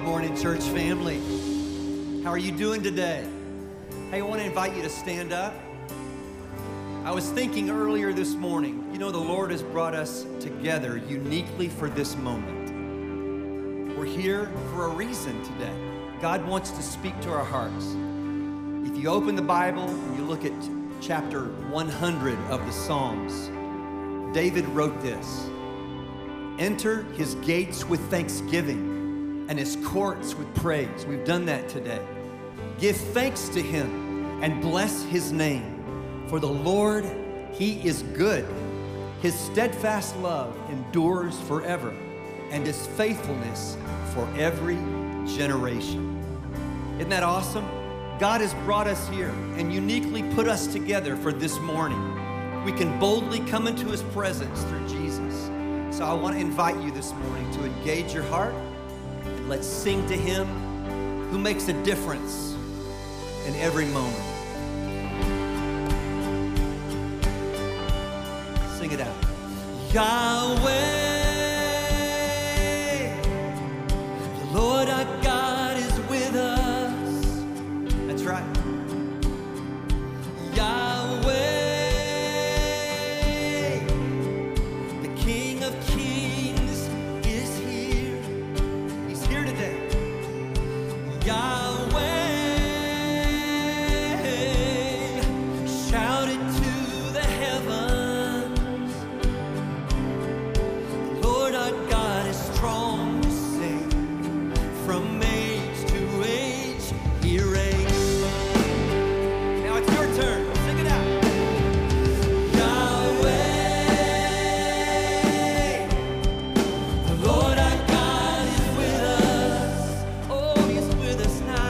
morning, church family. How are you doing today? Hey, I want to invite you to stand up. I was thinking earlier this morning, you know, the Lord has brought us together uniquely for this moment. We're here for a reason today. God wants to speak to our hearts. If you open the Bible and you look at chapter 100 of the Psalms, David wrote this: enter his gates with thanksgiving and his courts with praise. We've done that today. Give thanks to him and bless his name. For the Lord, he is good. His steadfast love endures forever, and his faithfulness for every generation. Isn't that awesome? God has brought us here and uniquely put us together for this morning. We can boldly come into his presence through Jesus. So I want to invite you this morning to engage your heart, and let's sing to him who makes a difference in every moment. Sing it out. Yahweh, the Lord our God is with us. That's right. Yahweh, the King of Kings is here. He's here today. Yahweh, shout it to the heavens. The Lord our God is strong to save. From age to age, he reigns. Now it's your turn. Sing it out. Yahweh, the Lord our God is with us. Oh, he's with us now.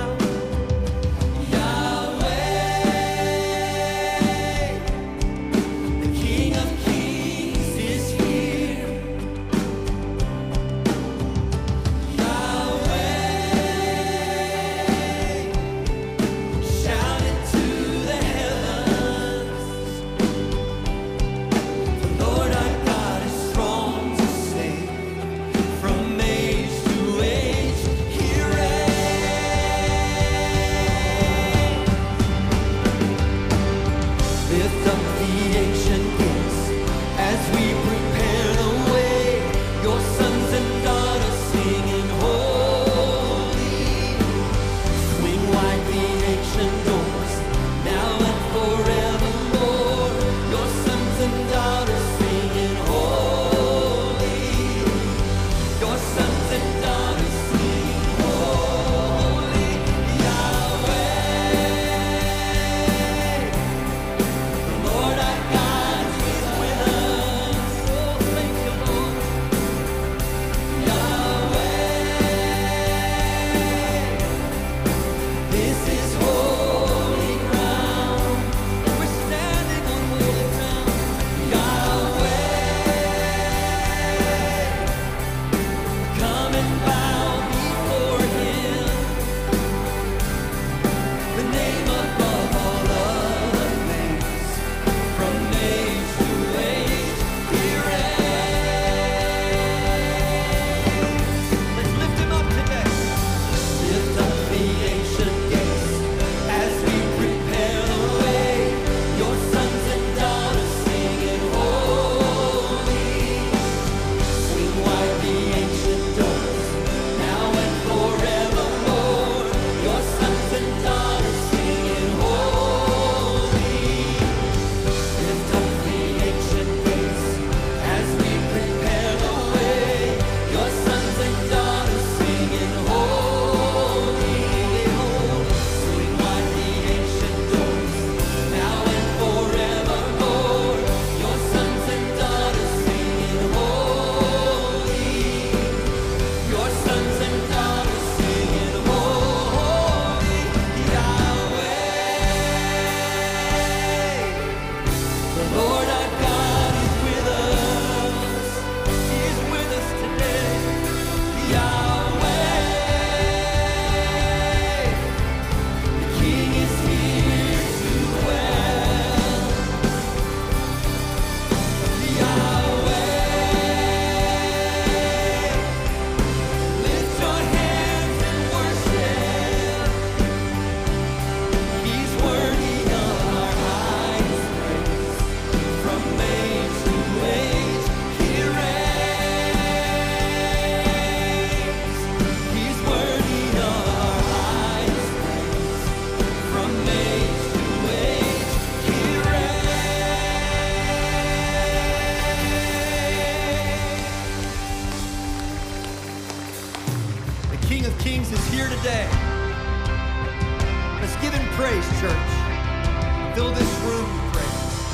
today. Let's give him praise, church. Fill this room with praise.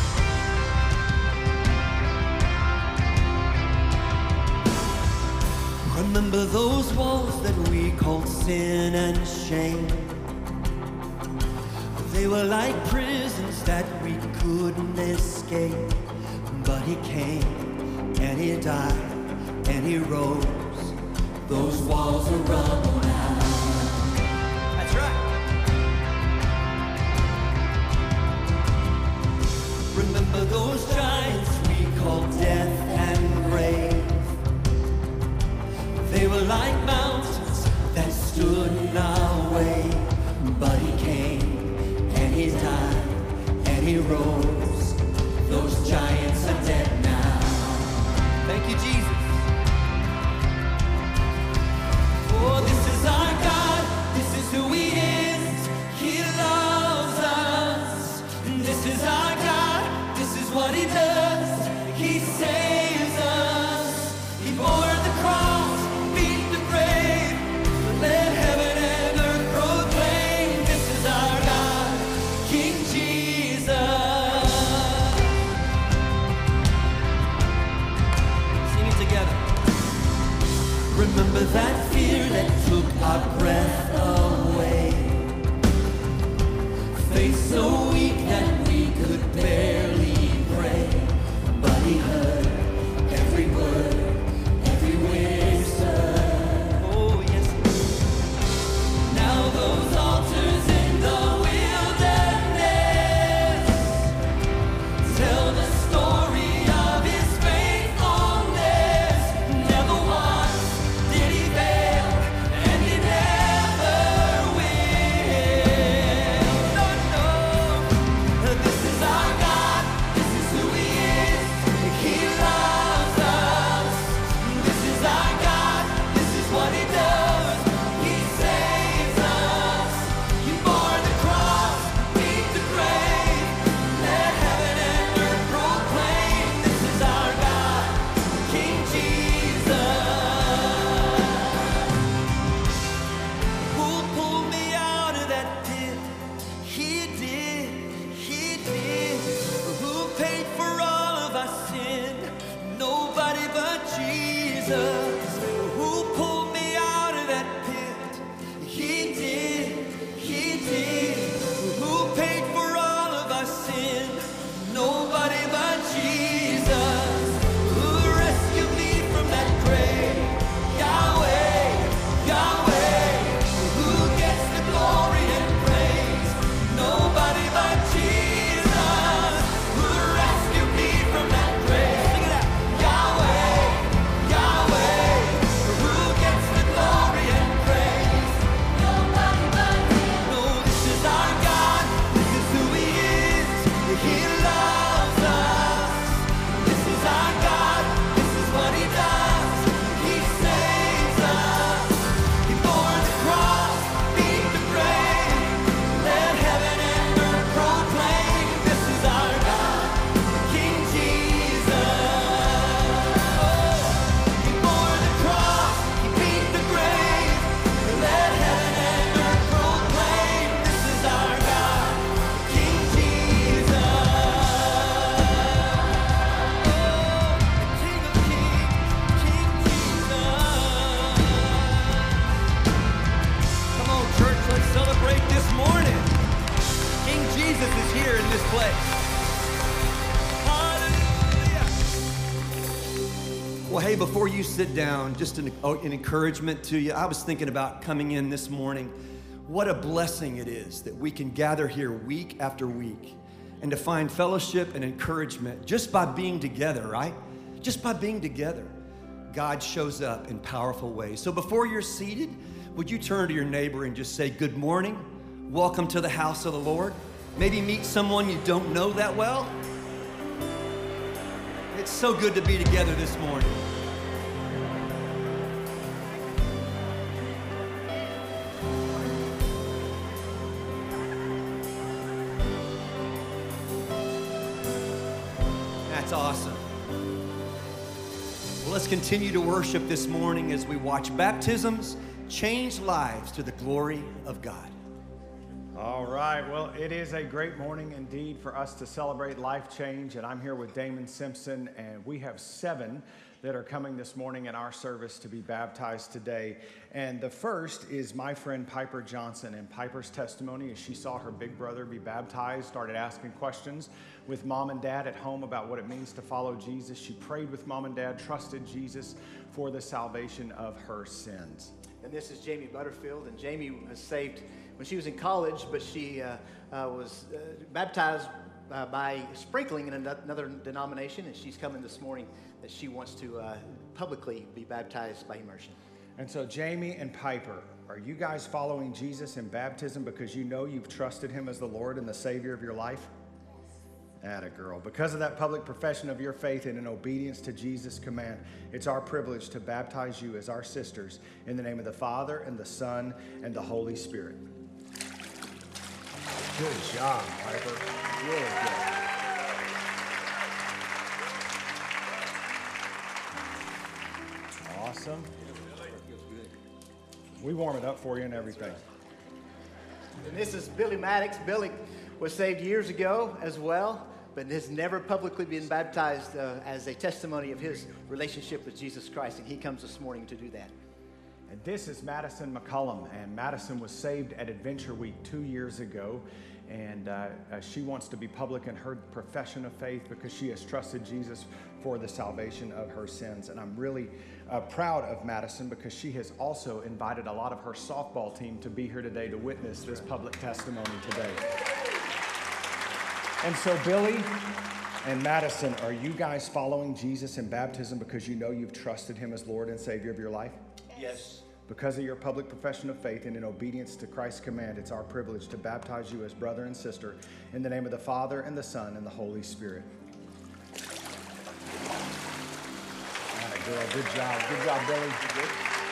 Remember those walls that we called sin and shame. They were like prisons that we couldn't escape. But he came and he died and he rose. Those walls are rubble now. That's right. Remember those giants we called death and grave. They were like mountains that stood in our way. But he came and he died and he rose. Those giants are dead now. Thank you, Jesus. Oh, this is our God. This is who he is. He loves us. This is our God. This is what he does. He saves us. He bore the cross, beat the grave. Let heaven and earth proclaim. This is our God, King Jesus. Sing it together. Remember that fear that took our breath away. Faith so weak that we could barely pray. But he heard every word, every whisper. Oh, yes. Now those altars in the wilderness tell the story of his faithfulness. Never once did he fail, and he never will. No, no. This is our God. This is who he is. He loves us. This is our God. This is what he does. He saves us. He bore the cross, beat the grave. Let heaven and earth proclaim. This is our God, King Jesus. Who'll pull me out of that pit? He did, he did. Who paid for all of our sin? Nobody but Jesus. Who pulled me out of that pit? He did, he did. Who paid for all of our sin? Nobody but Jesus. Who rescued me from that grave? Yahweh, Yahweh. Who gets the glory and praise? Nobody but Jesus. Who rescued me from that grave? Sing it out. Yahweh, Yahweh. Who gets the glory and praise? Nobody but him. No, this is our God. This is who he is. He loves us. This is our God. This is what he does. He saves us. He bore the cross, beat the grave. Let heaven and earth proclaim. This is our God, King Jesus. He bore the cross, he beat the grave. Let heaven and earth proclaim. This is our God, King Jesus. King of kings, King Jesus. Come on, church, let's celebrate this morning. King Jesus is here in this place. Hallelujah. Well, hey, before you sit down, just an encouragement to you. I was thinking about coming in this morning. What a blessing it is that we can gather here week after week and to find fellowship and encouragement just by being together, right? Just by being together. God shows up in powerful ways. So before you're seated, would you turn to your neighbor and just say, good morning, welcome to the house of the Lord. Maybe meet someone you don't know that well. It's so good to be together this morning. That's awesome. Well, let's continue to worship this morning as we watch baptisms change lives to the glory of God. All right, well, it is a great morning indeed for us to celebrate life change, and I'm here with Damon Simpson, and we have 7 that are coming this morning in our service to be baptized today. And the first is my friend Piper Johnson, and Piper's testimony as she saw her big brother be baptized, started asking questions with mom and dad at home about what it means to follow Jesus. She prayed with mom and dad, trusted Jesus for the salvation of her sins. And this is Jamie Butterfield, and Jamie was saved when she was in college, but she was baptized by sprinkling in another denomination, and she's coming this morning that she wants to publicly be baptized by immersion. And so Jamie and Piper, are you guys following Jesus in baptism because you know you've trusted him as the Lord and the Savior of your life? Atta girl. Because of that public profession of your faith and in obedience to Jesus' command, it's our privilege to baptize you as our sisters in the name of the Father and the Son and the Holy Spirit. Good job, Piper. Really good. Awesome. We warm it up for you and everything. And this is Billy Maddox. Billy was saved years ago as well, but has never publicly been baptized as a testimony of his relationship with Jesus Christ, and he comes this morning to do that. And this is Madison McCullum, and Madison was saved at Adventure Week 2 years ago, and she wants to be public in her profession of faith because she has trusted Jesus for the salvation of her sins. And I'm really proud of Madison because she has also invited a lot of her softball team to be here today to witness this public testimony today. And so Billy and Madison, are you guys following Jesus in baptism because you know you've trusted him as Lord and Savior of your life? Yes. Because of your public profession of faith and in obedience to Christ's command, it's our privilege to baptize you as brother and sister in the name of the Father and the Son and the Holy Spirit. All right, girl, good job. Good job, Billy. Good.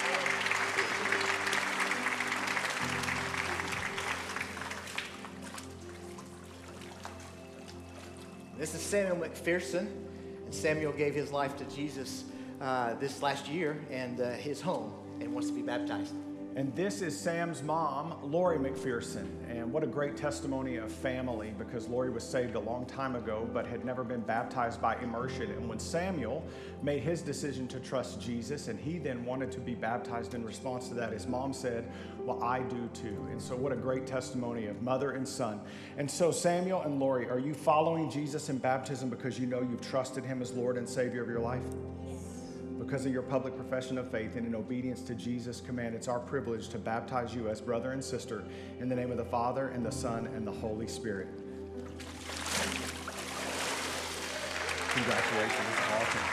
This is Samuel McPherson, and Samuel gave his life to Jesus this last year and his home, and wants to be baptized. And this is Sam's mom, Lori McPherson. And what a great testimony of family, because Lori was saved a long time ago, but had never been baptized by immersion. And when Samuel made his decision to trust Jesus, and he then wanted to be baptized in response to that, his mom said, well, I do too. And so what a great testimony of mother and son. And so Samuel and Lori, are you following Jesus in baptism because you know you've trusted him as Lord and Savior of your life? Because of your public profession of faith and in obedience to Jesus' command, it's our privilege to baptize you as brother and sister in the name of the Father and the Son and the Holy Spirit. Congratulations. Awesome.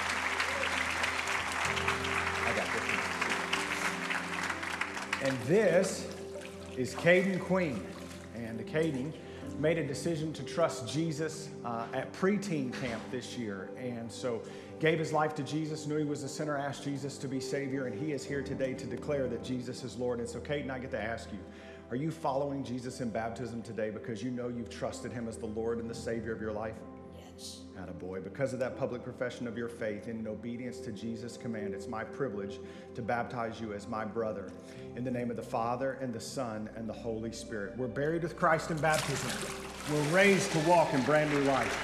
I got this one. And this is Caden Queen. And Caden made a decision to trust Jesus at preteen camp this year. And so gave his life to Jesus, knew he was a sinner, asked Jesus to be Savior, and he is here today to declare that Jesus is Lord. And so, Caden, I get to ask you, are you following Jesus in baptism today because you know you've trusted him as the Lord and the Savior of your life? Yes. Attaboy. Because of that public profession of your faith and in obedience to Jesus' command, it's my privilege to baptize you as my brother in the name of the Father and the Son and the Holy Spirit. We're buried with Christ in baptism. We're raised to walk in brand new life.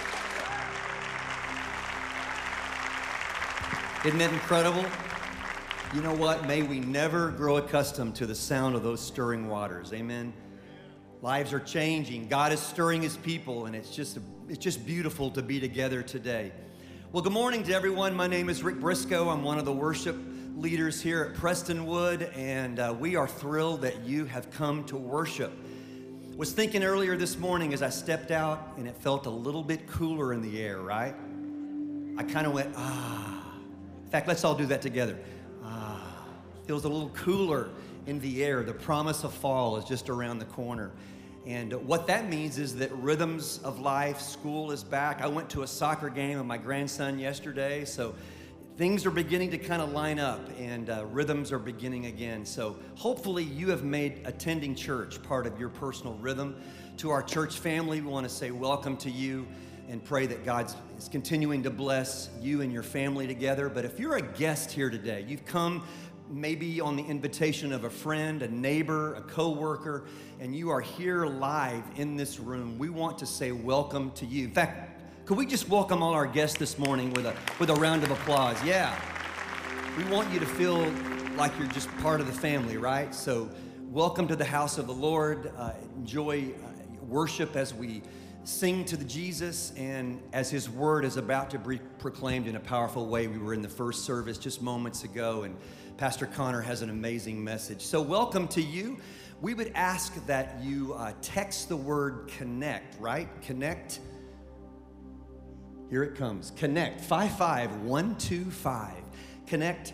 Isn't it incredible? You know what? May we never grow accustomed to the sound of those stirring waters. Amen. Lives are changing. God is stirring his people, and it's just beautiful to be together today. Well, good morning to everyone. My name is Rick Briscoe. I'm one of the worship leaders here at Prestonwood, and we are thrilled that you have come to worship. Was thinking earlier this morning as I stepped out, and it felt a little bit cooler in the air, right? I kind of went, ah. In fact, let's all do that together. Feels a little cooler in the air. The promise of fall is just around the corner. And what that means is that rhythms of life, school is back. I went to a soccer game with my grandson yesterday, so things are beginning to kind of line up, and rhythms are beginning again. So hopefully you have made attending church part of your personal rhythm. To our church family, we want to say welcome to you and pray that God is continuing to bless you and your family together. But if you're a guest here today, you've come maybe on the invitation of a friend, a neighbor, a coworker, and you are here live in this room, we want to say welcome to you. In fact, could we just welcome all our guests this morning with a round of applause? Yeah. We want you to feel like you're just part of the family, right? So welcome to the house of the Lord. Enjoy worship as we sing to the Jesus and as his word is about to be proclaimed in a powerful way. We were in the first service just moments ago, and Pastor Connor has an amazing message. So welcome to you. We would ask that you text the word connect, right? Connect. Here it comes. Connect 55125. Connect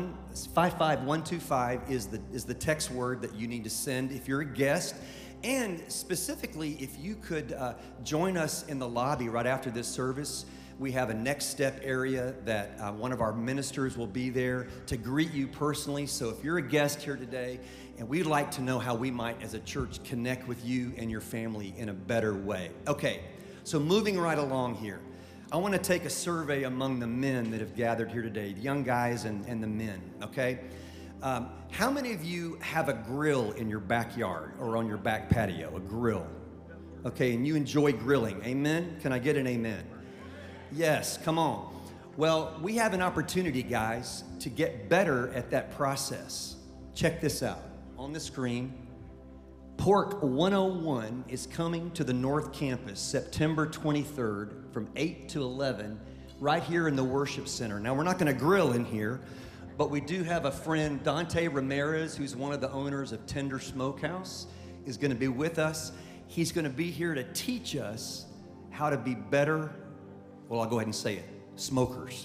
55125 is the text word that you need to send if you're a guest. And specifically, if you could join us in the lobby right after this service, we have a next step area that one of our ministers will be there to greet you personally. So if you're a guest here today, and we'd like to know how we might as a church connect with you and your family in a better way. Okay, so moving right along here, I want to take a survey among the men that have gathered here today, the young guys and the men, okay? How many of you have a grill in your backyard or on your back patio, a grill? Okay, and you enjoy grilling, amen? Can I get an amen? Yes, come on. Well, we have an opportunity, guys, to get better at that process. Check this out. On the screen, Pork 101 is coming to the North Campus September 23rd from 8 to 11 right here in the worship center. Now, we're not going to grill in here, but we do have a friend, Dante Ramirez, who's one of the owners of Tender Smokehouse, is going to be with us. He's going to be here to teach us how to be better, well, I'll go ahead and say it, smokers.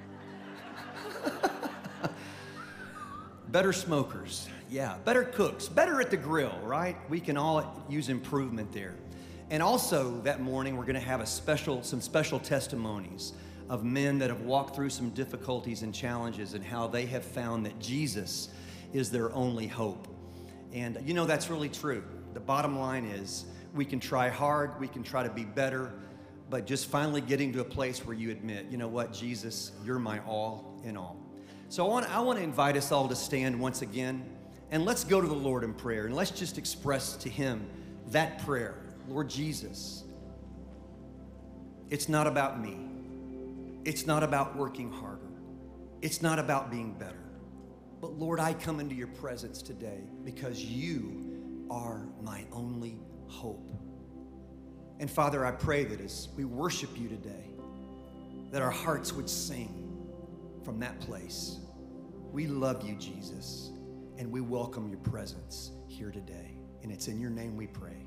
Better smokers, yeah, better cooks, better at the grill, right? We can all use improvement there. And also that morning, we're going to have some special testimonies of men that have walked through some difficulties and challenges and how they have found that Jesus is their only hope. And you know, that's really true. The bottom line is we can try hard, we can try to be better, but just finally getting to a place where you admit, you know what, Jesus, you're my all in all. So I want to invite us all to stand once again, and let's go to the Lord in prayer, and let's just express to him that prayer. Lord Jesus, it's not about me. It's not about working harder. It's not about being better. But Lord, I come into your presence today because you are my only hope. And Father, I pray that as we worship you today, that our hearts would sing from that place. We love you, Jesus, and we welcome your presence here today. And it's in your name we pray.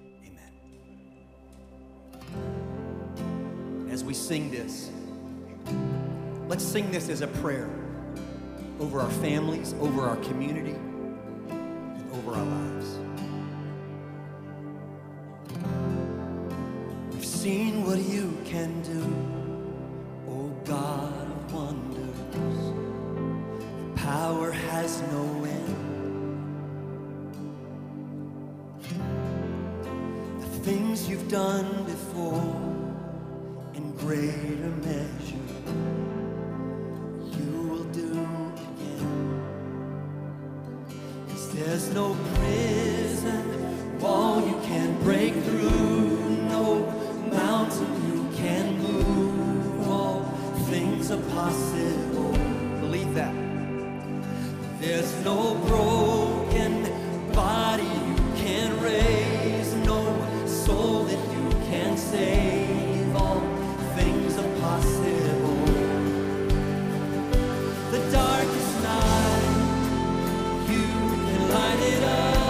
Amen. As we sing this, let's sing this as a prayer over our families, over our community, and over our lives. We've seen what you can do, oh God of wonders. Your power has no end. The things you've done before, in greater measure, there's no prison wall you can't break through, no mountain you can move. All things are possible. Believe that. There's no broken body you can raise, no soul that you can save. All things are possible. The darkest night, you light it up.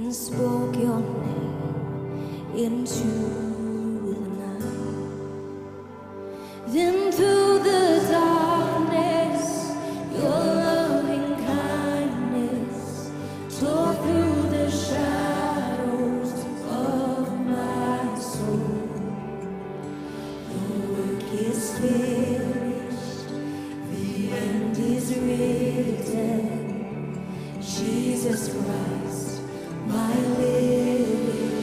and spoke your name into the night. Then through the darkness, your loving kindness tore through the shadows of my soul. The work is finished, the end is written. Jesus Christ, my living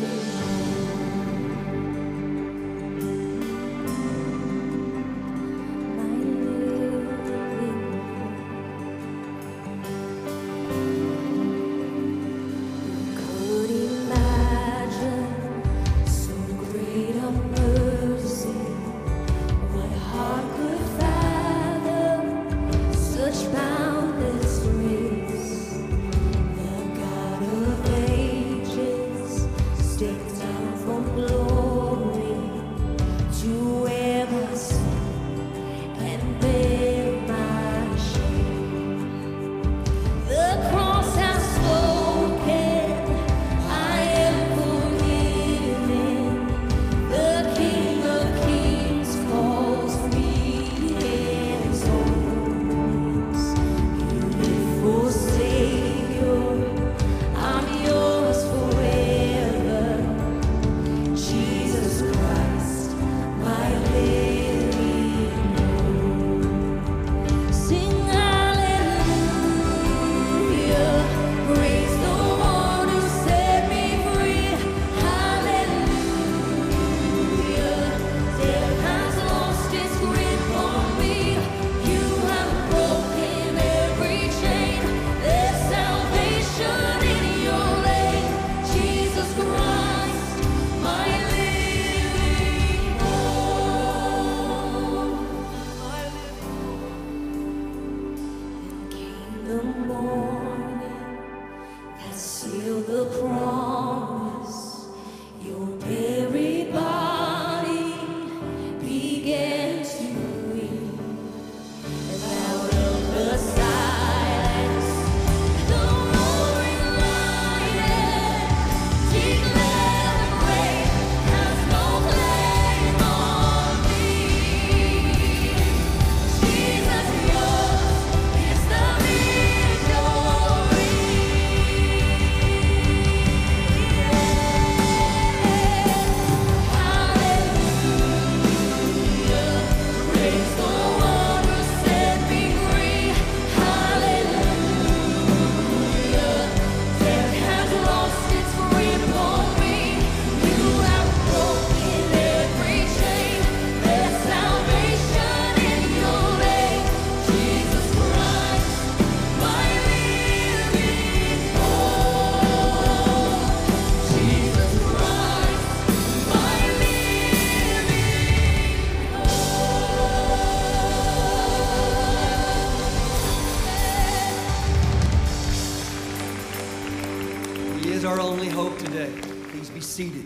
could imagine so great a mercy. What heart could fathom such boundless grace? The God of ages stepped down from glory to ever sin and bear my shame. The cross has spoken, I am forgiven. The King of Kings calls me his own. Beautiful Savior, I'm yours forever. Jesus Christ, my living hope. Sing hallelujah, praise the one who set me free. Hallelujah, death has lost its grip on me. You have broken every chain. There's salvation in your name, Jesus Christ, my living hope. Came the morning that sealed the promise. Your very body began to weep. And out of the silence, the roaring lion declared the grave has no claim on me. Jesus, yours is the victory. Hallelujah, praise the one who set me free. Hallelujah, death has lost its grip on me. You have broken every chain. There's salvation in your name, Jesus Christ, my living hope. Jesus Christ, my living He is our only hope today. Please be seated.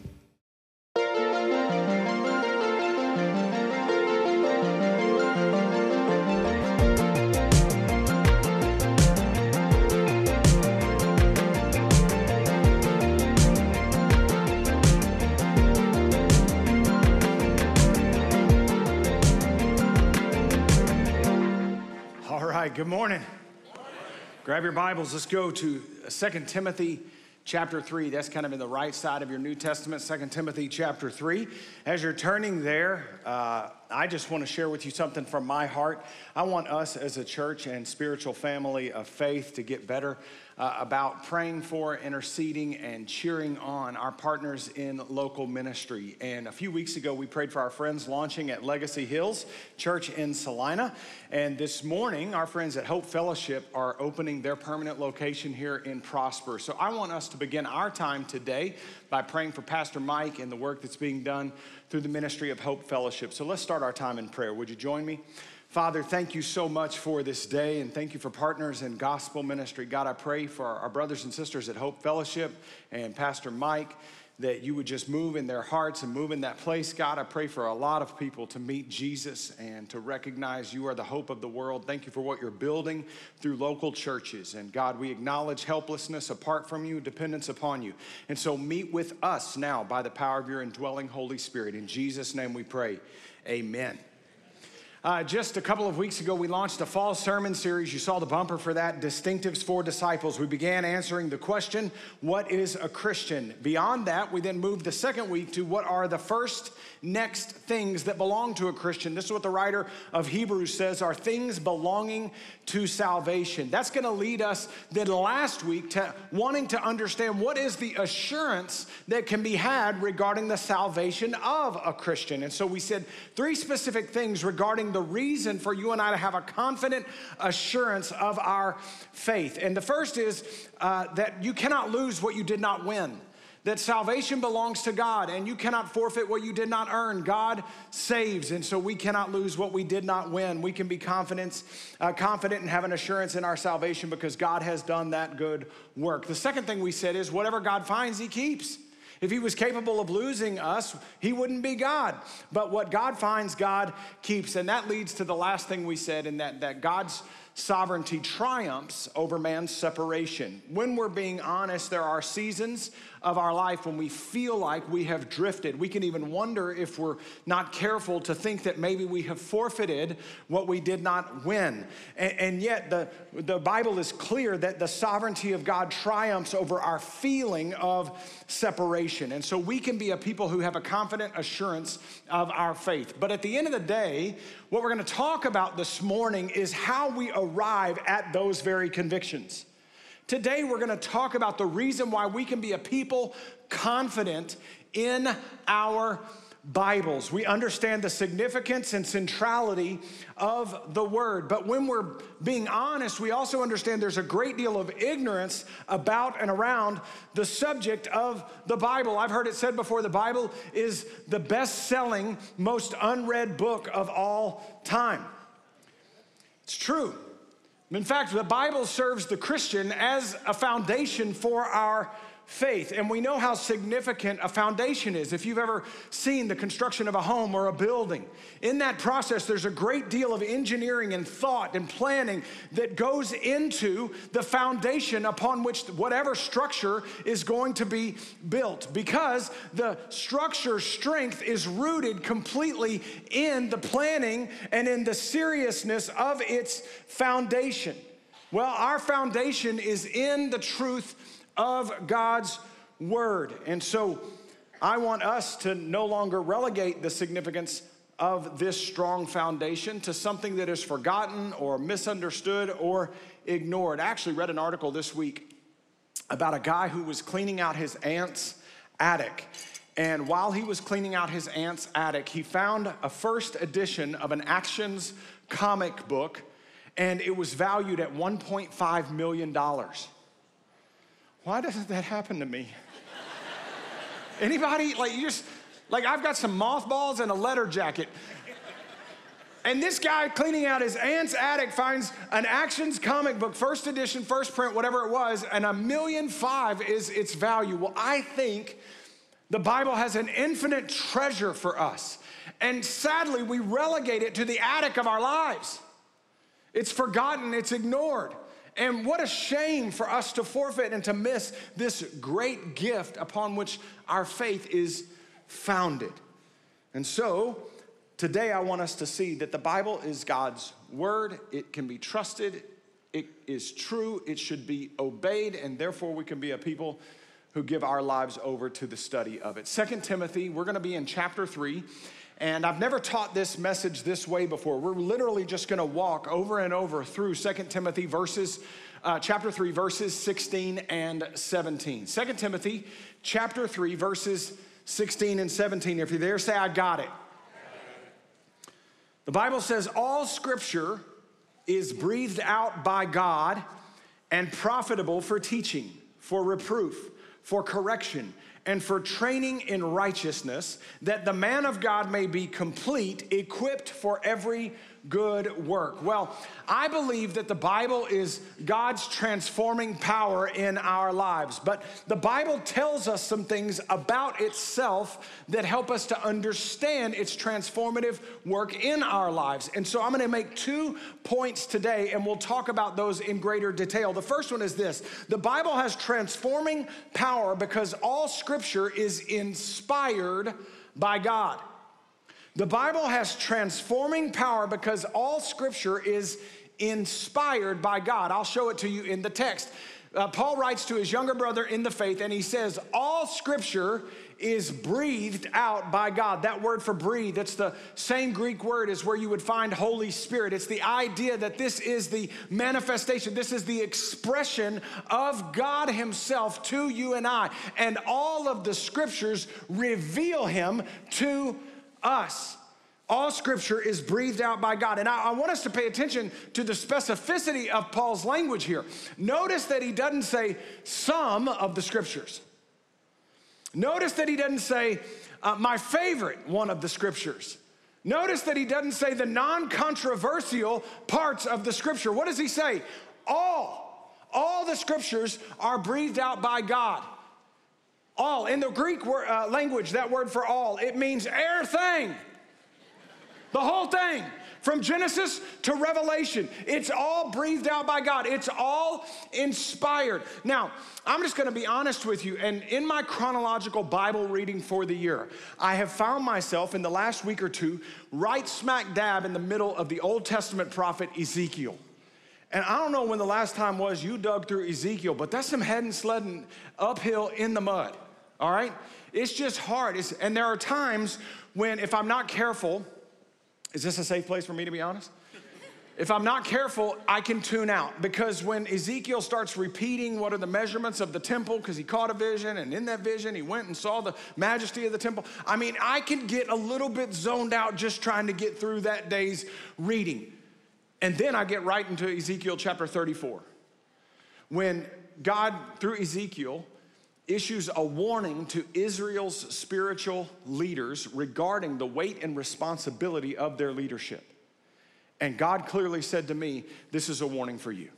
All right, good morning. Grab your Bibles. Let's go to 2 Timothy chapter 3. That's kind of in the right side of your New Testament, 2 Timothy chapter 3. As you're turning there, I just want to share with you something from my heart. I want us as a church and spiritual family of faith to get better about praying for, interceding, and cheering on our partners in local ministry. And a few weeks ago, we prayed for our friends launching at Legacy Hills Church in Salina. And this morning, our friends at Hope Fellowship are opening their permanent location here in Prosper. So I want us to begin our time today by praying for Pastor Mike and the work that's being done through the ministry of Hope Fellowship. So let's start our time in prayer. Would you join me? Father, thank you so much for this day, and thank you for partners in gospel ministry. God, I pray for our brothers and sisters at Hope Fellowship and Pastor Mike. that you would just move in their hearts and move in that place. God, I pray for a lot of people to meet Jesus and to recognize you are the hope of the world. Thank you for what you're building through local churches. And God, we acknowledge helplessness apart from you, dependence upon you. And so meet with us now by the power of your indwelling Holy Spirit. In Jesus' name we pray, amen. Just a couple of weeks ago, we launched a fall sermon series. You saw the bumper for that, Distinctives for Disciples. We began answering the question, what is a Christian? Beyond that, we then moved the second week to what are the first next things that belong to a Christian. This is what the writer of Hebrews says are things belonging to salvation. That's going to lead us then last week to wanting to understand what is the assurance that can be had regarding the salvation of a Christian. And so we said three specific things regarding the reason for you and I to have a confident assurance of our faith. And the first is that you cannot lose what you did not win. That salvation belongs to God and you cannot forfeit what you did not earn. God saves, and so we cannot lose what we did not win. We can be confident and have an assurance in our salvation because God has done that good work. The second thing we said is whatever God finds, he keeps. If he was capable of losing us, he wouldn't be God. But what God finds, God keeps. And that leads to the last thing we said, in that God's sovereignty triumphs over man's separation. When we're being honest, there are seasons of our life when we feel like we have drifted. We can even wonder if we're not careful to think that maybe we have forfeited what we did not win. And yet the Bible is clear that the sovereignty of God triumphs over our feeling of separation. And so we can be a people who have a confident assurance of our faith. But at the end of the day, what we're going to talk about this morning is how we arrive at those very convictions. Today, we're going to talk about the reason why we can be a people confident in our Bibles. We understand the significance and centrality of the Word. But when we're being honest, we also understand there's a great deal of ignorance about and around the subject of the Bible. I've heard it said before, the Bible is the best-selling, most unread book of all time. It's true. In fact, the Bible serves the Christian as a foundation for our faith. And we know how significant a foundation is. If you've ever seen the construction of a home or a building, in that process, there's a great deal of engineering and thought and planning that goes into the foundation upon which whatever structure is going to be built, because the structure's strength is rooted completely in the planning and in the seriousness of its foundation. Well, our foundation is in the truth of God's Word. And so I want us to no longer relegate the significance of this strong foundation to something that is forgotten or misunderstood or ignored. I actually read an article this week about a guy who was cleaning out his aunt's attic. And while he was cleaning out his aunt's attic, he found a first edition of an Actions comic book, and it was valued at $1.5 million. Why doesn't that happen to me? Anybody? I've got some mothballs and a leather jacket. And this guy cleaning out his aunt's attic finds an Actions comic book, first edition, first print, whatever it was, and $1.5 million is its value. Well, I think the Bible has an infinite treasure for us. And sadly, we relegate it to the attic of our lives. It's forgotten, it's ignored. And what a shame for us to forfeit and to miss this great gift upon which our faith is founded. And so, today I want us to see that the Bible is God's Word. It can be trusted. It is true. It should be obeyed. And therefore, we can be a people who give our lives over to the study of it. 2 Timothy, we're going to be in chapter 3. And I've never taught this message this way before. We're literally just going to walk over and over through 2 Timothy chapter 3, verses 16 and 17. 2 Timothy chapter 3, verses 16 and 17. If you're there, say, I got it. The Bible says, all scripture is breathed out by God and profitable for teaching, for reproof, for correction, and for training in righteousness, that the man of God may be complete, equipped for every good work. Well, I believe that the Bible is God's transforming power in our lives, but the Bible tells us some things about itself that help us to understand its transformative work in our lives. And so I'm going to make 2 points today, and we'll talk about those in greater detail. The first one is this: the Bible has transforming power because all Scripture is inspired by God. The Bible has transforming power because all Scripture is inspired by God. I'll show it to you in the text. Paul writes to his younger brother in the faith, and he says, all Scripture is breathed out by God. That word for breathe, it's the same Greek word as where you would find Holy Spirit. It's the idea that this is the manifestation, this is the expression of God Himself to you and I. And all of the Scriptures reveal Him to us. All Scripture is breathed out by God. And I want us to pay attention to the specificity of Paul's language here. Notice that he doesn't say some of the Scriptures. Notice that he doesn't say my favorite one of the Scriptures. Notice that he doesn't say the non-controversial parts of the Scripture. What does he say? All the Scriptures are breathed out by God. All. In the Greek language, that word for all, it means everything. The whole thing. From Genesis to Revelation, it's all breathed out by God. It's all inspired. Now, I'm just going to be honest with you, and in my chronological Bible reading for the year, I have found myself in the last week or two right smack dab in the middle of the Old Testament prophet Ezekiel. And I don't know when the last time was you dug through Ezekiel, but that's some heading sledding uphill in the mud, all right? It's just hard. And there are times when, if I'm not careful, is this a safe place for me to be honest? If I'm not careful, I can tune out, because when Ezekiel starts repeating what are the measurements of the temple, because he caught a vision, and in that vision he went and saw the majesty of the temple. I mean, I can get a little bit zoned out just trying to get through that day's reading. And then I get right into Ezekiel chapter 34, when God, through Ezekiel, issues a warning to Israel's spiritual leaders regarding the weight and responsibility of their leadership. And God clearly said to me, this is a warning for you.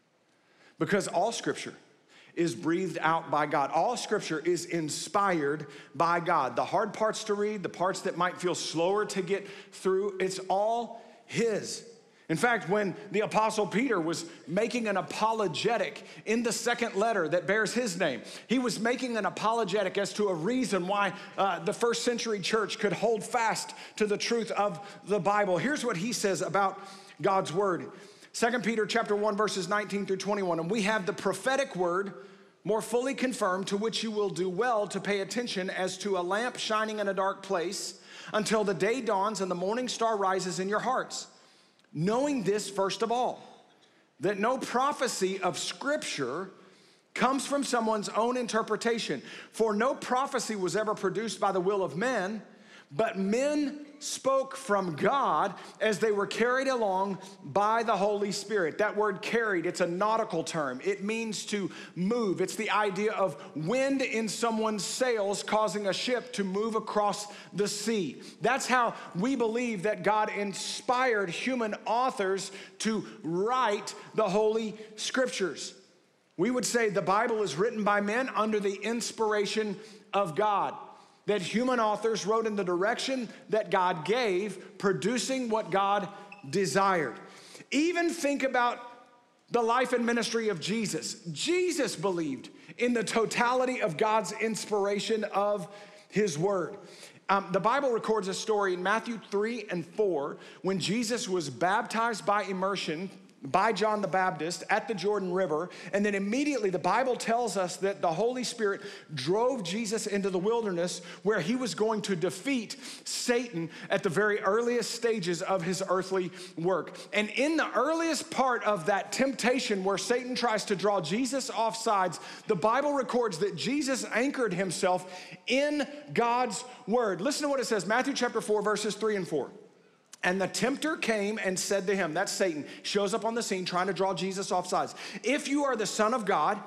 Because all Scripture is breathed out by God. All Scripture is inspired by God. The hard parts to read, the parts that might feel slower to get through, it's all His. In fact, when the Apostle Peter was making an apologetic in the second letter that bears his name, he was making an apologetic as to a reason why the first century church could hold fast to the truth of the Bible. Here's what he says about God's word. 2 Peter chapter 1, verses 19 through 21. And we have the prophetic word more fully confirmed, to which you will do well to pay attention as to a lamp shining in a dark place until the day dawns and the morning star rises in your hearts. Knowing this, first of all, that no prophecy of Scripture comes from someone's own interpretation. For no prophecy was ever produced by the will of men, but men spoke from God as they were carried along by the Holy Spirit. That word carried, it's a nautical term. It means to move. It's the idea of wind in someone's sails causing a ship to move across the sea. That's how we believe that God inspired human authors to write the Holy Scriptures. We would say the Bible is written by men under the inspiration of God. That human authors wrote in the direction that God gave, producing what God desired. Even think about the life and ministry of Jesus. Jesus believed in the totality of God's inspiration of His word. The Bible records a story in Matthew 3 and 4 when Jesus was baptized by immersion by John the Baptist at the Jordan River, and then immediately the Bible tells us that the Holy Spirit drove Jesus into the wilderness where He was going to defeat Satan at the very earliest stages of His earthly work. And in the earliest part of that temptation where Satan tries to draw Jesus off sides, the Bible records that Jesus anchored Himself in God's word. Listen to what it says, Matthew chapter 4, verses 3 and 4. And the tempter came and said to him, that's Satan, shows up on the scene trying to draw Jesus off sides. If you are the Son of God,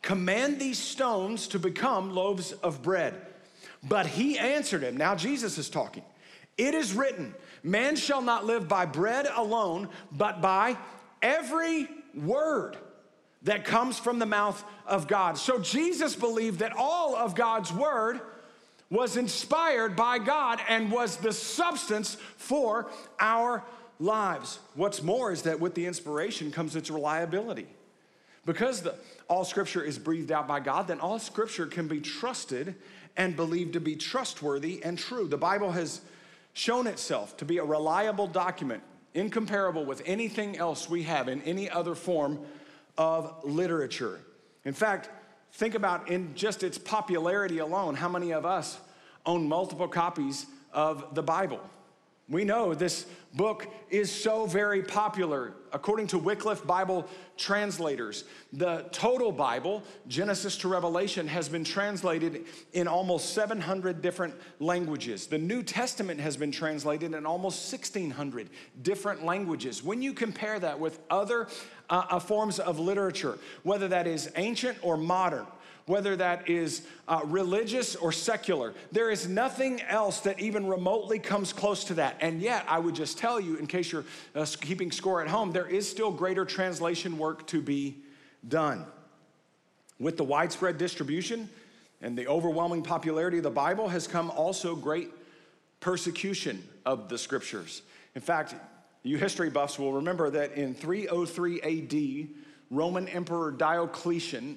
Command these stones to become loaves of bread. But he answered him, now Jesus is talking, it is written, man shall not live by bread alone, but by every word that comes from the mouth of God. So Jesus believed that all of God's word was inspired by God and was the substance for our lives. What's more is that with the inspiration comes its reliability. Because all scripture is breathed out by God, then all scripture can be trusted and believed to be trustworthy and true. The Bible has shown itself to be a reliable document, incomparable with anything else we have in any other form of literature. In fact, think about in just its popularity alone, how many of us own multiple copies of the Bible? We know this book is so very popular. According to Wycliffe Bible translators, the total Bible, Genesis to Revelation, has been translated in almost 700 different languages. The New Testament has been translated in almost 1,600 different languages. When you compare that with other forms of literature, whether that is ancient or modern, whether that is religious or secular, there is nothing else that even remotely comes close to that. And yet, I would just tell you, in case you're keeping score at home, there is still greater translation work to be done. With the widespread distribution and the overwhelming popularity of the Bible has come also great persecution of the scriptures. In fact, you history buffs will remember that in 303 AD, Roman Emperor Diocletian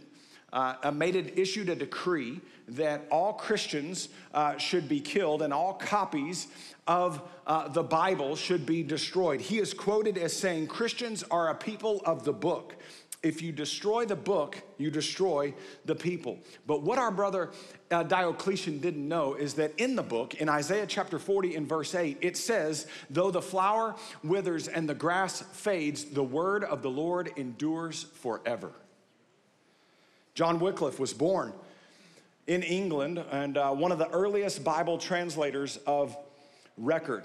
issued a decree that all Christians should be killed and all copies of the Bible should be destroyed. He is quoted as saying, Christians are a people of the book. If you destroy the book, you destroy the people. But what our brother Diocletian didn't know is that in the book, in Isaiah chapter 40 and verse 8, it says, though the flower withers and the grass fades, the word of the Lord endures forever. John Wycliffe was born in England and one of the earliest Bible translators of record.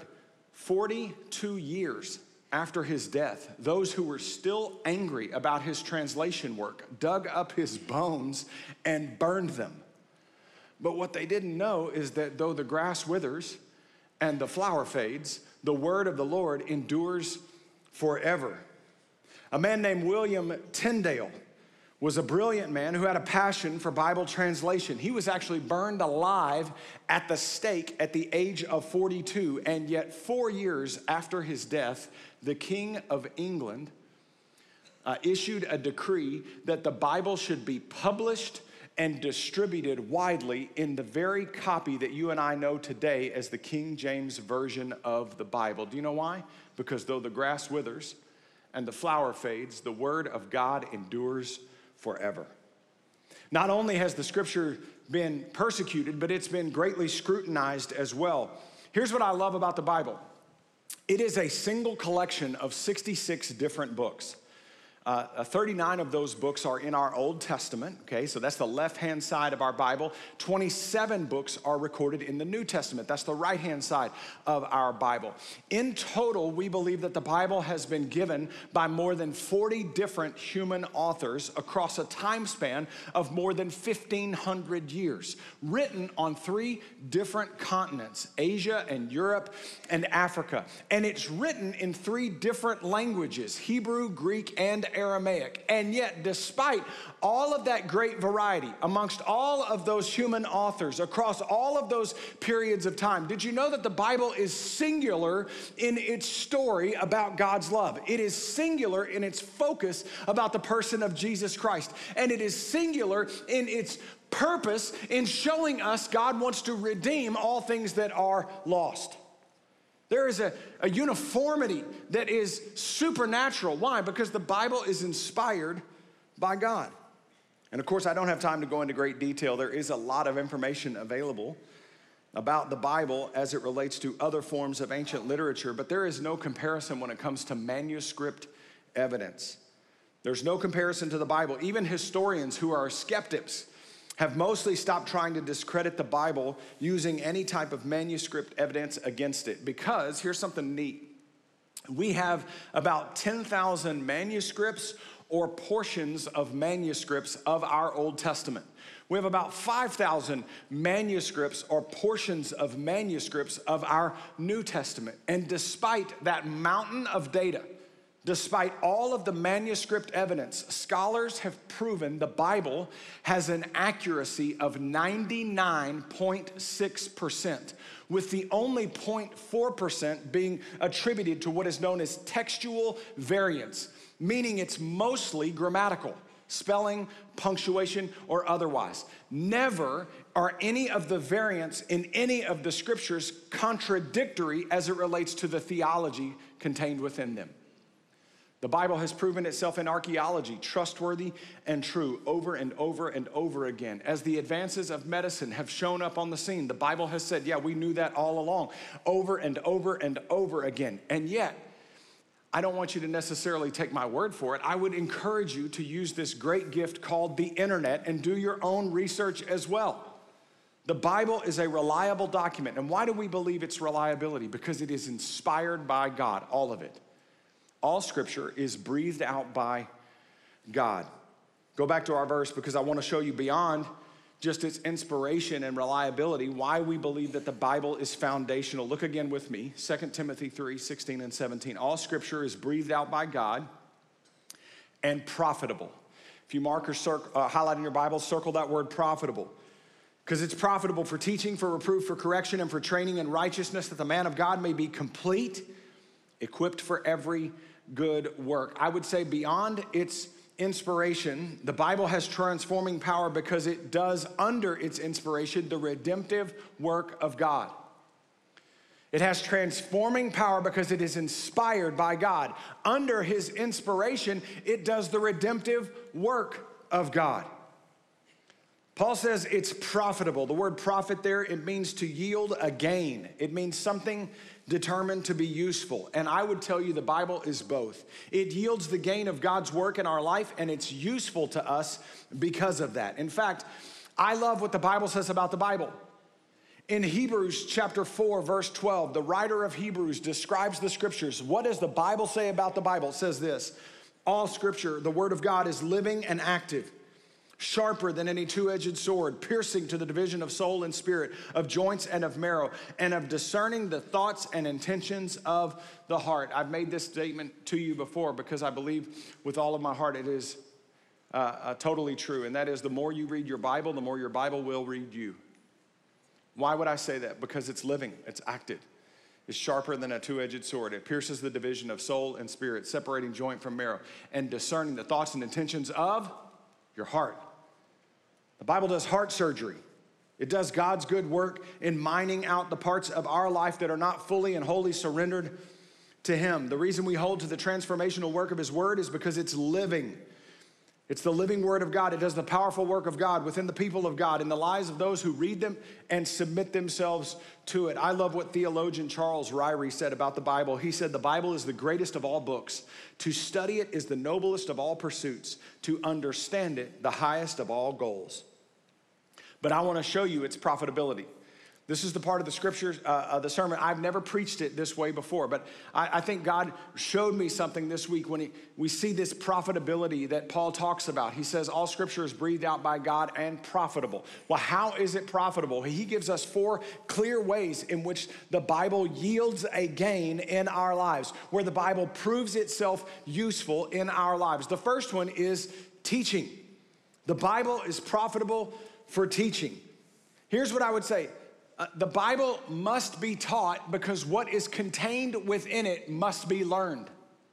42 years after his death, those who were still angry about his translation work dug up his bones and burned them. But what they didn't know is that though the grass withers and the flower fades, the word of the Lord endures forever. A man named William Tyndale was a brilliant man who had a passion for Bible translation. He was actually burned alive at the stake at the age of 42, and yet 4 years after his death, the King of England issued a decree that the Bible should be published and distributed widely in the very copy that you and I know today as the King James Version of the Bible. Do you know why? Because though the grass withers and the flower fades, the word of God endures forever. Not only has the scripture been persecuted, but it's been greatly scrutinized as well. Here's what I love about the Bible. It is a single collection of 66 different books. 39 of those books are in our Old Testament, okay? So that's the left-hand side of our Bible. 27 books are recorded in the New Testament. That's the right-hand side of our Bible. In total, we believe that the Bible has been given by more than 40 different human authors across a time span of more than 1,500 years, written on 3 different continents, Asia and Europe and Africa. And it's written in 3 different languages, Hebrew, Greek, and Aramaic. And yet, despite all of that great variety amongst all of those human authors across all of those periods of time, did you know that the Bible is singular in its story about God's love? It is singular in its focus about the person of Jesus Christ. And it is singular in its purpose in showing us God wants to redeem all things that are lost. There is a uniformity that is supernatural. Why? Because the Bible is inspired by God. And of course, I don't have time to go into great detail. There is a lot of information available about the Bible as it relates to other forms of ancient literature, but there is no comparison when it comes to manuscript evidence. There's no comparison to the Bible. Even historians who are skeptics have mostly stopped trying to discredit the Bible using any type of manuscript evidence against it. Because here's something neat. We have about 10,000 manuscripts or portions of manuscripts of our Old Testament. We have about 5,000 manuscripts or portions of manuscripts of our New Testament. And despite that mountain of data, despite all of the manuscript evidence, scholars have proven the Bible has an accuracy of 99.6%, with the only 0.4% being attributed to what is known as textual variance, meaning it's mostly grammatical, spelling, punctuation, or otherwise. Never are any of the variants in any of the scriptures contradictory as it relates to the theology contained within them. The Bible has proven itself in archaeology trustworthy and true over and over and over again. As the advances of medicine have shown up on the scene, the Bible has said, yeah, we knew that all along, over and over and over again. And yet, I don't want you to necessarily take my word for it. I would encourage you to use this great gift called the internet and do your own research as well. The Bible is a reliable document. And why do we believe its reliability? Because it is inspired by God, all of it. All scripture is breathed out by God. Go back to our verse because I want to show you beyond just its inspiration and reliability why we believe that the Bible is foundational. Look again with me, 2 Timothy 3, 16 and 17. All scripture is breathed out by God and profitable. If you mark or highlight in your Bible, circle that word profitable. Because it's profitable for teaching, for reproof, for correction, and for training in righteousness, that the man of God may be complete, equipped for every good work. I would say beyond its inspiration, the Bible has transforming power because it does, under its inspiration, the redemptive work of God. It has transforming power because it is inspired by God. Under his inspiration, it does the redemptive work of God. Paul says it's profitable. The word profit there, it means to yield a gain. It means something determined to be useful. And I would tell you the Bible is both. It yields the gain of God's work in our life, and it's useful to us because of that. In fact, I love what the Bible says about the Bible. In Hebrews chapter 4, verse 12, the writer of Hebrews describes the scriptures. What does the Bible say about the Bible? It says this: all scripture, the word of God, is living and active, sharper than any two-edged sword, piercing to the division of soul and spirit, of joints and of marrow, and of discerning the thoughts and intentions of the heart. I've made this statement to you before because I believe with all of my heart it is totally true, and that is the more you read your Bible, the more your Bible will read you. Why would I say that? Because it's living, it's active. It's sharper than a two-edged sword. It pierces the division of soul and spirit, separating joint from marrow, and discerning the thoughts and intentions of your heart. The Bible does heart surgery. It does God's good work in mining out the parts of our life that are not fully and wholly surrendered to him. The reason we hold to the transformational work of his word is because it's living. It's the living word of God. It does the powerful work of God within the people of God, in the lives of those who read them and submit themselves to it. I love what theologian Charles Ryrie said about the Bible. He said, the Bible is the greatest of all books. To study it is the noblest of all pursuits. To understand it, the highest of all goals. But I want to show you its profitability. This is the part of the scriptures, the sermon. I've never preached it this way before, but I think God showed me something this week when we see this profitability that Paul talks about. He says all scripture is breathed out by God and profitable. Well, how is it profitable? He gives us 4 clear ways in which the Bible yields a gain in our lives, where the Bible proves itself useful in our lives. The first one is teaching. The Bible is profitable for teaching. Here's what I would say. The Bible must be taught because what is contained within it must be learned.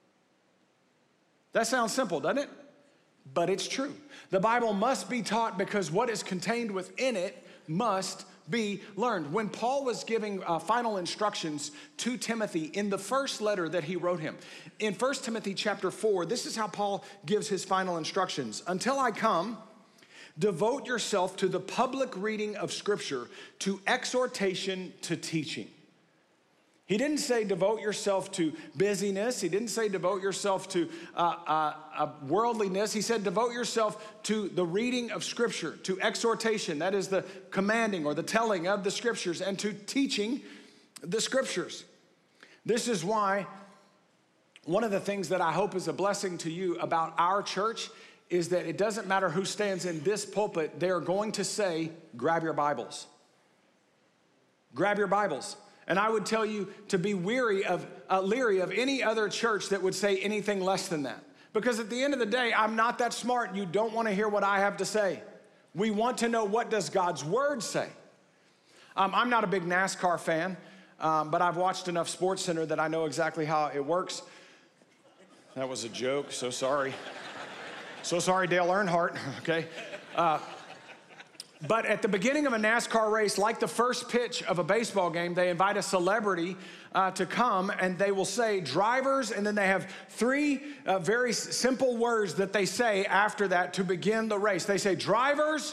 That sounds simple, doesn't it? But it's true. The Bible must be taught because what is contained within it must be learned. When Paul was giving final instructions to Timothy in the first letter that he wrote him, in 1 Timothy chapter 4, this is how Paul gives his final instructions. Until I come, devote yourself to the public reading of Scripture, to exhortation, to teaching. He didn't say devote yourself to busyness. He didn't say devote yourself to worldliness. He said devote yourself to the reading of Scripture, to exhortation, that is the commanding or the telling of the Scriptures, and to teaching the Scriptures. This is why one of the things that I hope is a blessing to you about our church is that it doesn't matter who stands in this pulpit, they're going to say, grab your Bibles. Grab your Bibles. And I would tell you to be leery of any other church that would say anything less than that. Because at the end of the day, I'm not that smart. You don't want to hear what I have to say. We want to know, what does God's word say? I'm not a big NASCAR fan, but I've watched enough SportsCenter that I know exactly how it works. That was a joke, so sorry. So sorry, Dale Earnhardt, okay? But at the beginning of a NASCAR race, like the first pitch of a baseball game, they invite a celebrity to come, and they will say, drivers, and then they have three very simple words that they say after that to begin the race. They say, drivers,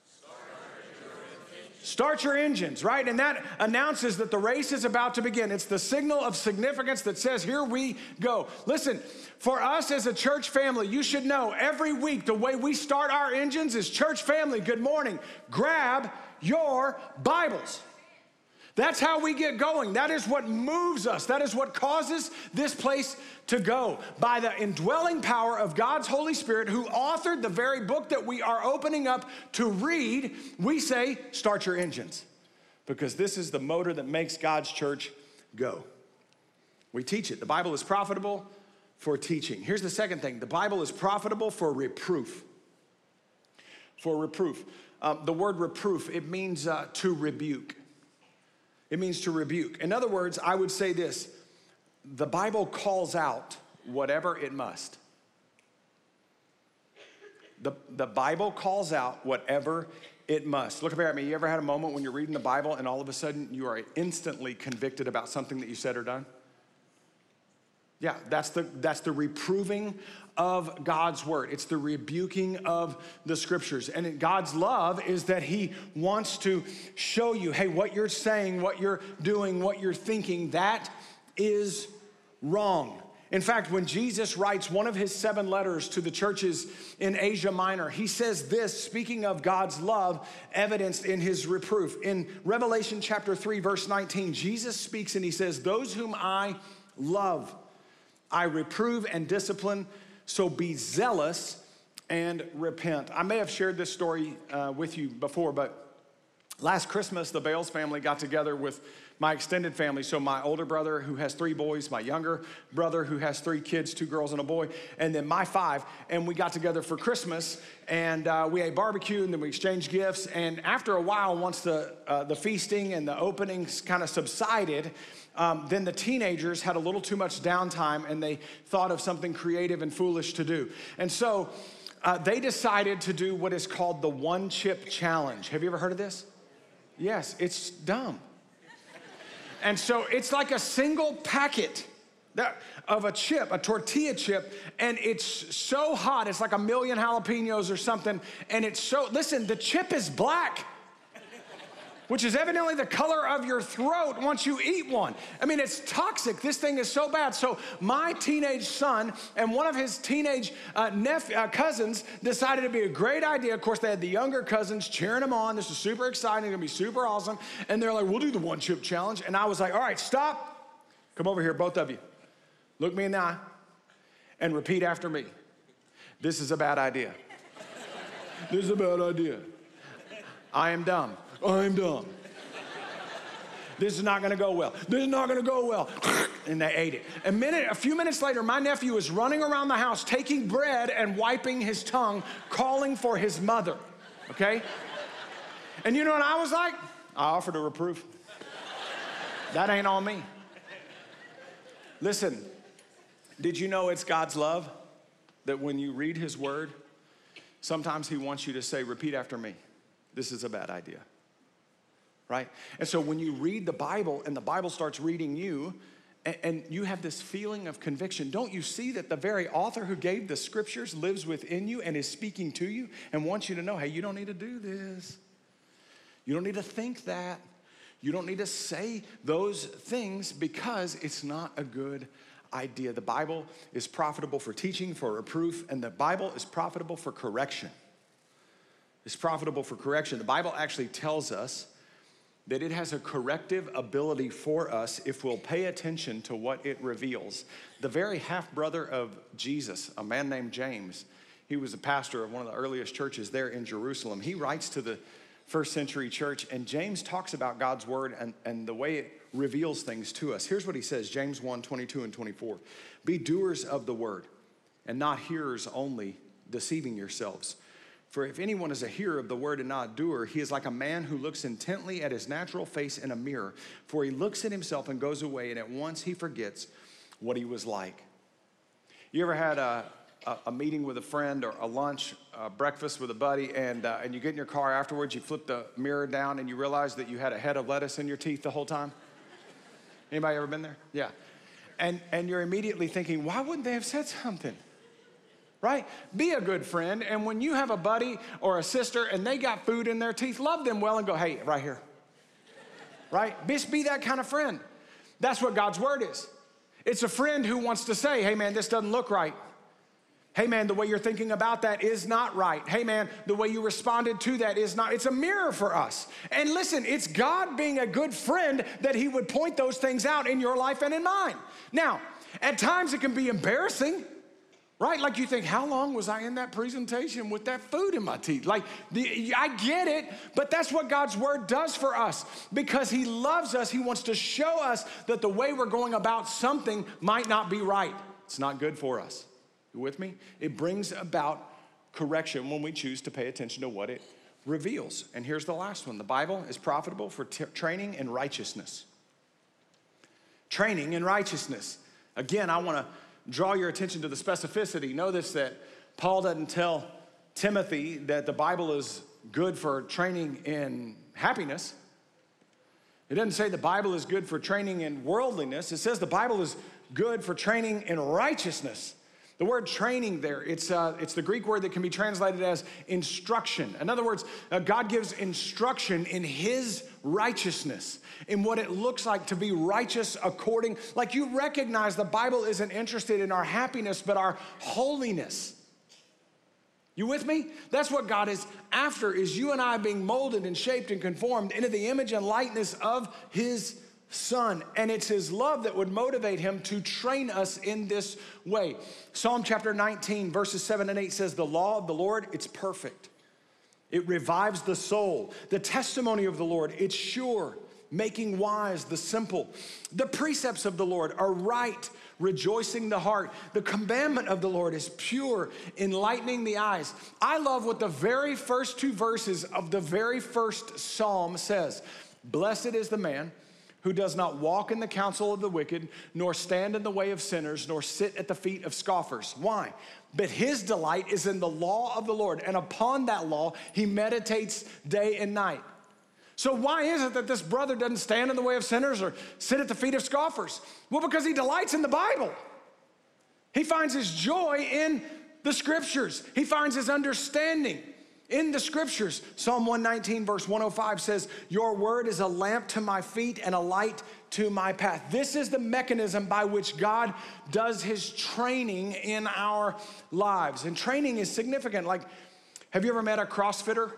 start your engines, right? And that announces that the race is about to begin. It's the signal of significance that says, here we go. Listen, for us as a church family, you should know every week the way we start our engines is, church family, good morning. Grab your Bibles. That's how we get going. That is what moves us. That is what causes this place to go. By the indwelling power of God's Holy Spirit, who authored the very book that we are opening up to read, we say, start your engines. Because this is the motor that makes God's church go. We teach it. The Bible is profitable for teaching. Here's the second thing. The Bible is profitable for reproof. For reproof. The word reproof, it means to rebuke. It means to rebuke. In other words, I would say this: the Bible calls out whatever it must. The Bible calls out whatever it must. Look up here at me. You ever had a moment when you're reading the Bible and all of a sudden you are instantly convicted about something that you said or done? Yeah, that's the reproving of God's word. It's the rebuking of the scriptures. And God's love is that he wants to show you, hey, what you're saying, what you're doing, what you're thinking, that is wrong. In fact, when Jesus writes one of his 7 letters to the churches in Asia Minor, he says this, speaking of God's love evidenced in his reproof. In Revelation chapter 3, verse 19, Jesus speaks and he says, those whom I love, I reprove and discipline, so be zealous and repent. I may have shared this story with you before, but last Christmas, the Bales family got together with my extended family. So my older brother, who has 3 boys, my younger brother, who has 3 kids, 2 girls and a boy, and then my 5. And we got together for Christmas, and we ate barbecue, and then we exchanged gifts. And after a while, once the feasting and the openings kind of subsided, then the teenagers had a little too much downtime, and they thought of something creative and foolish to do. And so they decided to do what is called the One Chip Challenge. Have you ever heard of this? Yes, it's dumb. And so it's like a single packet of a chip, a tortilla chip, and it's so hot, it's like 1 million jalapenos or something, and it's so, listen, the chip is black, which is evidently the color of your throat once you eat one. I mean, it's toxic. This thing is so bad. So my teenage son and one of his teenage cousins decided it'd be a great idea. Of course, they had the younger cousins cheering them on. This is super exciting. It's gonna be super awesome. And they're like, we'll do the One Chip Challenge. And I was like, all right, stop. Come over here, both of you. Look me in the eye and repeat after me. This is a bad idea. This is a bad idea. I am dumb. I'm dumb. This is not gonna go well. This is not gonna go well. And they ate it. A few minutes later, my nephew is running around the house, taking bread and wiping his tongue, calling for his mother, okay? And you know what I was like? I offered a reproof. That ain't on me. Listen, did you know it's God's love that when you read his word, sometimes he wants you to say, repeat after me. This is a bad idea. Right? And so when you read the Bible and the Bible starts reading you, and you have this feeling of conviction, don't you see that the very author who gave the scriptures lives within you and is speaking to you and wants you to know, hey, you don't need to do this. You don't need to think that. You don't need to say those things because it's not a good idea. The Bible is profitable for teaching, for reproof, and the Bible is profitable for correction. It's profitable for correction. The Bible actually tells us that it has a corrective ability for us if we'll pay attention to what it reveals. The very half-brother of Jesus, a man named James, he was a pastor of one of the earliest churches there in Jerusalem. He writes to the first century church, and James talks about God's word and the way it reveals things to us. Here's what he says, James 1, 22 and 24. Be doers of the word and not hearers only, deceiving yourselves. For if anyone is a hearer of the word and not a doer, he is like a man who looks intently at his natural face in a mirror. For he looks at himself and goes away, and at once he forgets what he was like. You ever had a meeting with a friend or a lunch, breakfast with a buddy, and you get in your car afterwards, you flip the mirror down, and you realize that you had a head of lettuce in your teeth the whole time? Anybody ever been there? Yeah. And you're immediately thinking, why wouldn't they have said something? Right? Be a good friend, and when you have a buddy or a sister and they got food in their teeth, love them well and go, hey, right here. Right? Just be that kind of friend. That's what God's word is. It's a friend who wants to say, hey man, this doesn't look right. Hey man, the way you're thinking about that is not right. Hey man, the way you responded to that is not. It's a mirror for us. And listen, it's God being a good friend that he would point those things out in your life and in mine. Now, at times it can be embarrassing. Right? Like you think, how long was I in that presentation with that food in my teeth? Like, I get it, but that's what God's word does for us. Because he loves us, he wants to show us that the way we're going about something might not be right. It's not good for us. You with me? It brings about correction when we choose to pay attention to what it reveals. And here's the last one. The Bible is profitable for training in righteousness. Training in righteousness. Again, I want to draw your attention to the specificity. Notice that Paul doesn't tell Timothy that the Bible is good for training in happiness. It doesn't say the Bible is good for training in worldliness. It says the Bible is good for training in righteousness. The word training there, it's the Greek word that can be translated as instruction. In other words, God gives instruction in his righteousness, in what it looks like to be righteous according, like you recognize the Bible isn't interested in our happiness, but our holiness. You with me? That's what God is after, is you and I being molded and shaped and conformed into the image and likeness of his Son. And it's his love that would motivate him to train us in this way. Psalm chapter 19, verses 7 and 8 says, the law of the Lord, it's perfect. It revives the soul. The testimony of the Lord, it's sure, making wise the simple. The precepts of the Lord are right, rejoicing the heart. The commandment of the Lord is pure, enlightening the eyes. I love what the very first two verses of the very first psalm says. Blessed is the man who does not walk in the counsel of the wicked, nor stand in the way of sinners, nor sit at the feet of scoffers. Why? But his delight is in the law of the Lord, and upon that law he meditates day and night. So why is it that this brother doesn't stand in the way of sinners or sit at the feet of scoffers? Well, because he delights in the Bible. He finds his joy in the scriptures. He finds his understanding in the scriptures. Psalm 119 verse 105 says, your word is a lamp to my feet and a light to my path. This is the mechanism by which God does his training in our lives. And training is significant. Like, have you ever met a CrossFitter?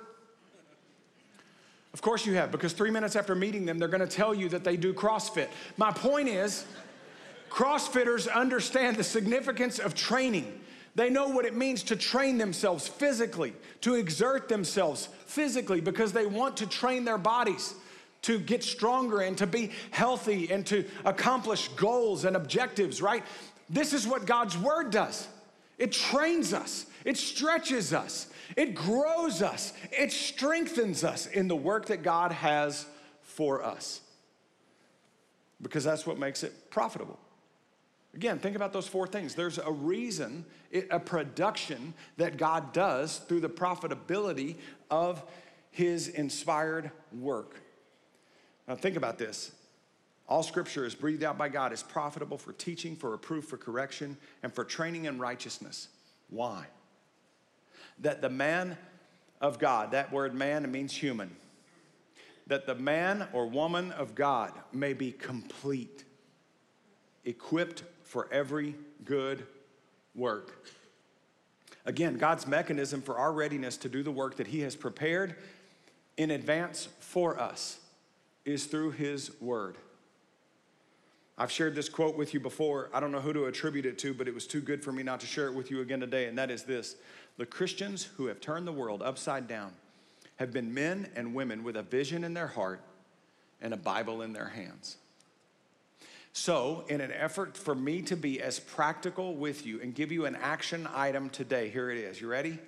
Of course you have, because 3 minutes after meeting them, they're gonna tell you that they do CrossFit. My point is, CrossFitters understand the significance of training. They know what it means to train themselves physically, to exert themselves physically, because they want to train their bodies to get stronger and to be healthy and to accomplish goals and objectives, right? This is what God's word does. It trains us, it stretches us, it grows us, it strengthens us in the work that God has for us, because that's what makes it profitable. Again, think about those four things. There's a reason, a production that God does through the profitability of his inspired work. Now think about this. All scripture is breathed out by God, is profitable for teaching, for reproof, for correction, and for training in righteousness. Why? That the man of God, that word man means human, that the man or woman of God may be complete, equipped for every good work. Again, God's mechanism for our readiness to do the work that he has prepared in advance for us. is through his word. I've shared this quote with you before. I don't know who to attribute it to, but it was too good for me not to share it with you again today, and that is this. The Christians who have turned the world upside down have been men and women with a vision in their heart and a Bible in their hands. So, in an effort for me to be as practical with you and give you an action item today, here it is. You ready?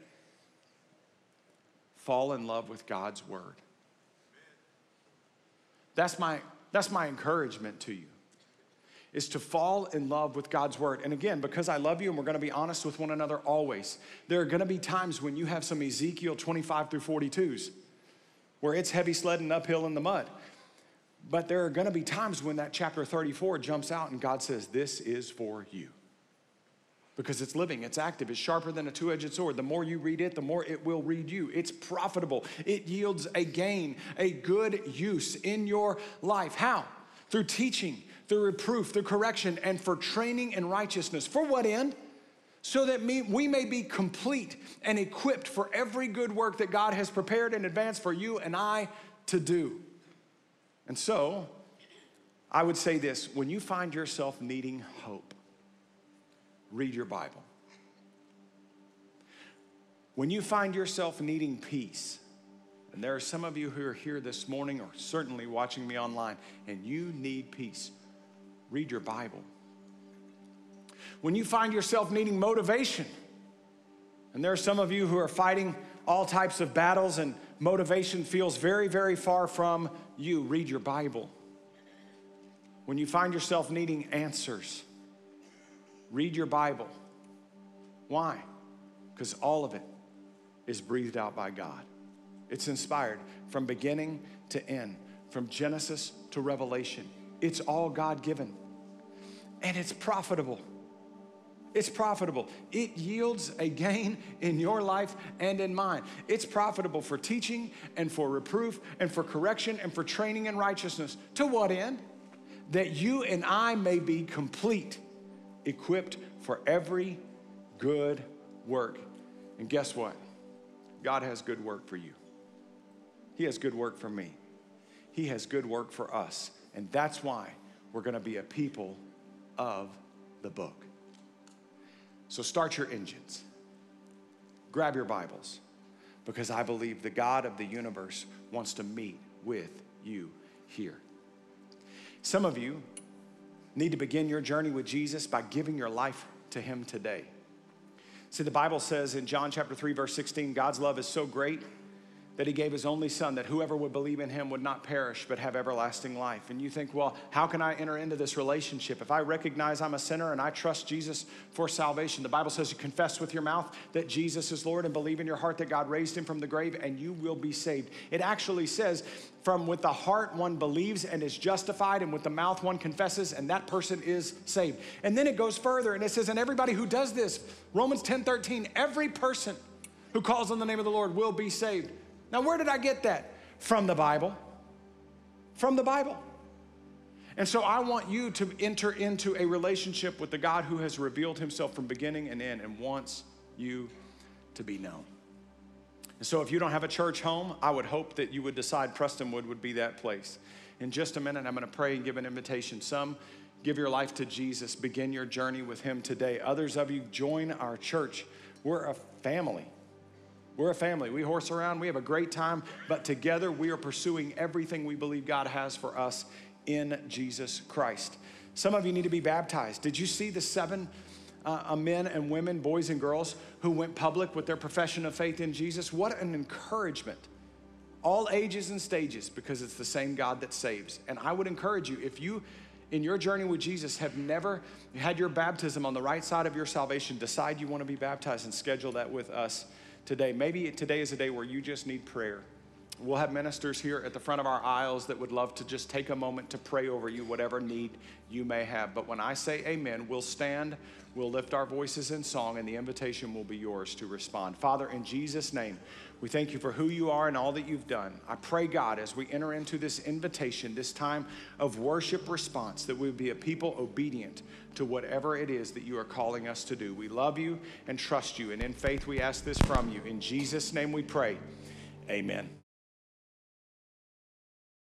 Fall in love with God's word. That's my encouragement to you, is to fall in love with God's word. And again, because I love you and we're going to be honest with one another always, there are going to be times when you have some Ezekiel 25 through 42s where it's heavy sledding uphill in the mud. But there are going to be times when that chapter 34 jumps out and God says, this is for you. Because it's living, it's active, it's sharper than a two-edged sword. The more you read it, the more it will read you. It's profitable. It yields a gain, a good use in your life. How? Through teaching, through reproof, through correction, and for training in righteousness. For what end? So that we may be complete and equipped for every good work that God has prepared in advance for you and I to do. And so, I would say this, when you find yourself needing hope, read your Bible. When you find yourself needing peace, and there are some of you who are here this morning or certainly watching me online, and you need peace, read your Bible. When you find yourself needing motivation, and there are some of you who are fighting all types of battles and motivation feels very, very far from you, read your Bible. When you find yourself needing answers, read your Bible. Why? Because all of it is breathed out by God. It's inspired from beginning to end, from Genesis to Revelation. It's all God-given. And it's profitable. It's profitable. It yields a gain in your life and in mine. It's profitable for teaching and for reproof and for correction and for training in righteousness. To what end? That you and I may be complete, equipped for every good work. And guess what? God has good work for you. He has good work for me. He has good work for us. And that's why we're going to be a people of the book. So start your engines. Grab your Bibles, because I believe the God of the universe wants to meet with you here. Some of you need to begin your journey with Jesus by giving your life to him today. See, the Bible says in John chapter 3, verse 16, God's love is so great that he gave his only son, that whoever would believe in him would not perish but have everlasting life. And you think, well, how can I enter into this relationship? If I recognize I'm a sinner and I trust Jesus for salvation, the Bible says you confess with your mouth that Jesus is Lord and believe in your heart that God raised him from the grave and you will be saved. It actually says from with the heart one believes and is justified, and with the mouth one confesses and that person is saved. And then it goes further and it says, and everybody who does this, Romans 10:13, every person who calls on the name of the Lord will be saved. Now, where did I get that? From the Bible. From the Bible. And so I want you to enter into a relationship with the God who has revealed himself from beginning and end and wants you to be known. And so if you don't have a church home, I would hope that you would decide Prestonwood would be that place. In just a minute, I'm going to pray and give an invitation. Some give your life to Jesus. Begin your journey with him today. Others of you join our church. We're a family. We're a family. We horse around. We have a great time. But together, we are pursuing everything we believe God has for us in Jesus Christ. Some of you need to be baptized. Did you see the 7 men and women, boys and girls, who went public with their profession of faith in Jesus? What an encouragement. All ages and stages, because it's the same God that saves. And I would encourage you, if you, in your journey with Jesus, have never had your baptism on the right side of your salvation, decide you want to be baptized and schedule that with us today. Maybe today is a day where you just need prayer. We'll have ministers here at the front of our aisles that would love to just take a moment to pray over you, whatever need you may have. But when I say amen, we'll stand, we'll lift our voices in song, and the invitation will be yours to respond. Father, in Jesus' name, we thank you for who you are and all that you've done. I pray, God, as we enter into this invitation, this time of worship response, that we would be a people obedient to whatever it is that you are calling us to do. We love you and trust you, and in faith we ask this from you. In Jesus' name we pray, amen.